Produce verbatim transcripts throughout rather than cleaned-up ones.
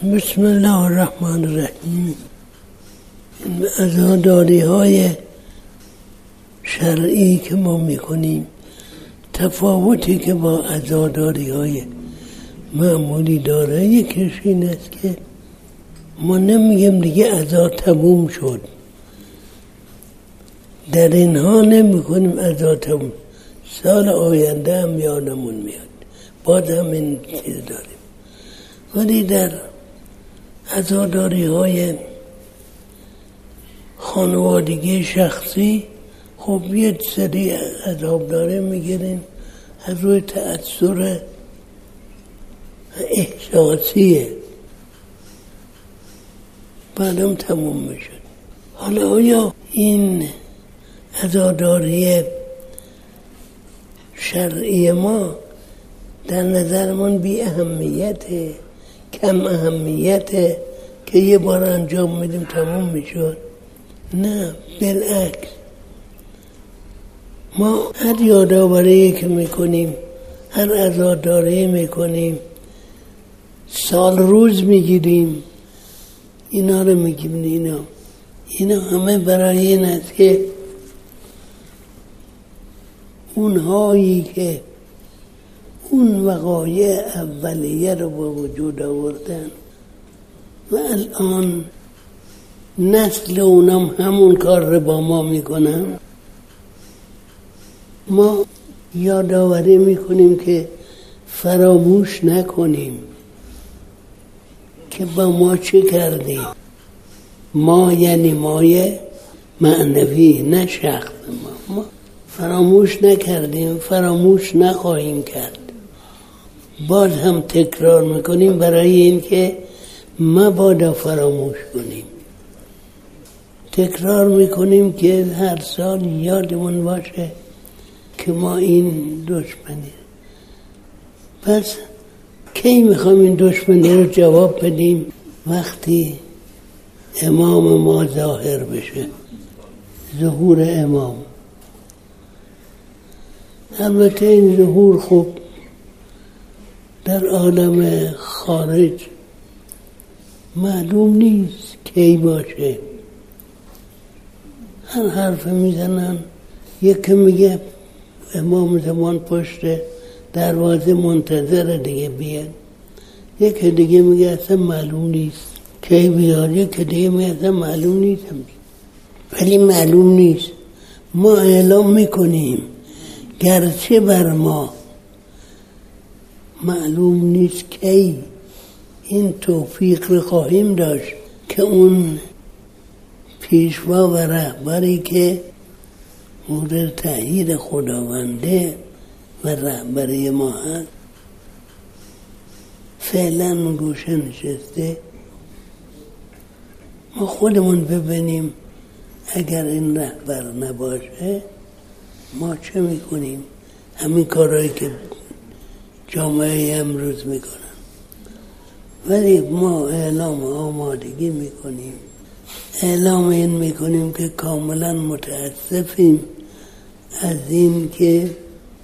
بسم الله الرحمن الرحیم. عزاداری های شرعی که ما میکنیم تفاوتی که با عزاداری های معمولی داره، یکیش این است که ما نمیگیم دیگه عزا تموم شد، در اینها نمیکنیم عزا تموم، سال آینده هم یادمون میاد باز هم این چیز داریم. ولی در عزاداری های خانوادگی شخصی خب یه سری عذاب داره میگیریم از روی تأثیر احساسیه، بعدم تموم میشه. حالا آیا این عزاداری شرعی ما در نظر من بی اهمیته، کم اهمیته که یه بار انجام میدیم تموم میشد؟ نه، بالعکس، ما هر یادآوری که میکنیم، هر عزاداری میکنیم، سال روز میگیریم، اینا رو میگیم، اینا اینا همه برای این است که اونهایی که اون وقایع اولیه رو با وجود آوردن و الان نسل اونم همون کار رو با ما میکنن، ما یادآوری میکنیم که فراموش نکنیم که با ما چه کردیم. ما یعنی مایه معنوی، نه شخص ما. ما فراموش نکردیم، فراموش نخواهیم کرد. باز هم تکرار میکنیم برای این که مبادا فراموش کنیم. تکرار میکنیم که هر سال یادمون باشه که ما این دشمنی. پس کی میخوام این دشمنی رو جواب بدیم؟ وقتی امام ما ظاهر بشه، ظهور امام. البته این ظهور خوب در عالم خارج معلوم نیست کی باشه. هر حرف میزنن، یکی میگه امام زمان پشت دروازه منتظر دیگه بیاد، یکی دیگه میگه اصلا معلوم نیست کی بیاد، یکی دیگه میگه اصلا معلوم نیست. ولی معلوم نیست، ما اعلام میکنیم گرچه بر ما معلوم نیست کی، این توفیق رو خواهیم داشت که اون پیشوا و رهبری که مورد تأیید خداونده و رهبری ما هست فعلا گوشه نشسته، ما خودمون ببینیم اگر این رهبر نباشه ما چه میکنیم. همین کارهایی که جامعه امروز میکنن. ولی ما اعلام آمادگی میکنیم، اعلام این میکنیم که کاملا متاسفیم از این که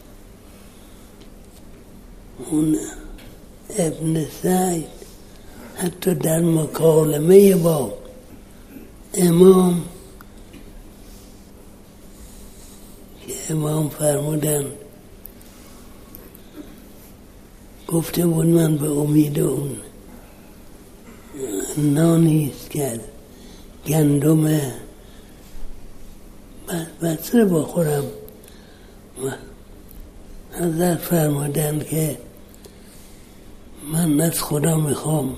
اون ابن سعید حتی در مکالمه با امام که امام فرمودن، گفته بود من به امید اون نانیست که گندم بسره بخورم. حضرت فرمودن که من از خدا میخوام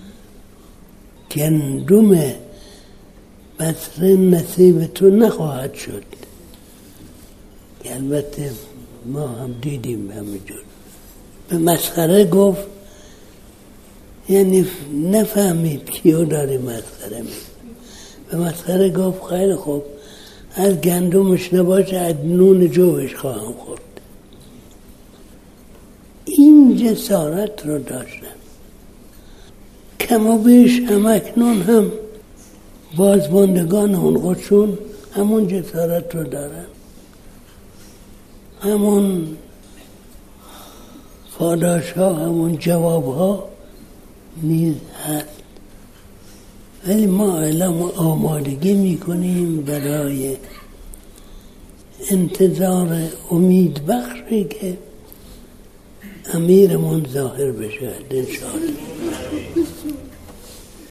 گندم بسره نصیب تو نخواهد شد. البته ما هم دیدیم همینجور. به مسخره گفت، یعنی نفهمید کیو داری مسخره می. به مسخره گفت خیلی خوب، از گندمش نباشه از نون جوش خواهم خورد. این جسارت رو داشتن. کم و بیش هم اکنون هم بازماندگان هنقشون همون جسارت رو دارن، همون پاداش ها، همون جواب ها نیز هست، ولی ما الان آمادگی میکنیم برای انتظار امید بخشی که امیرمون ظاهر بشه انشاءالله.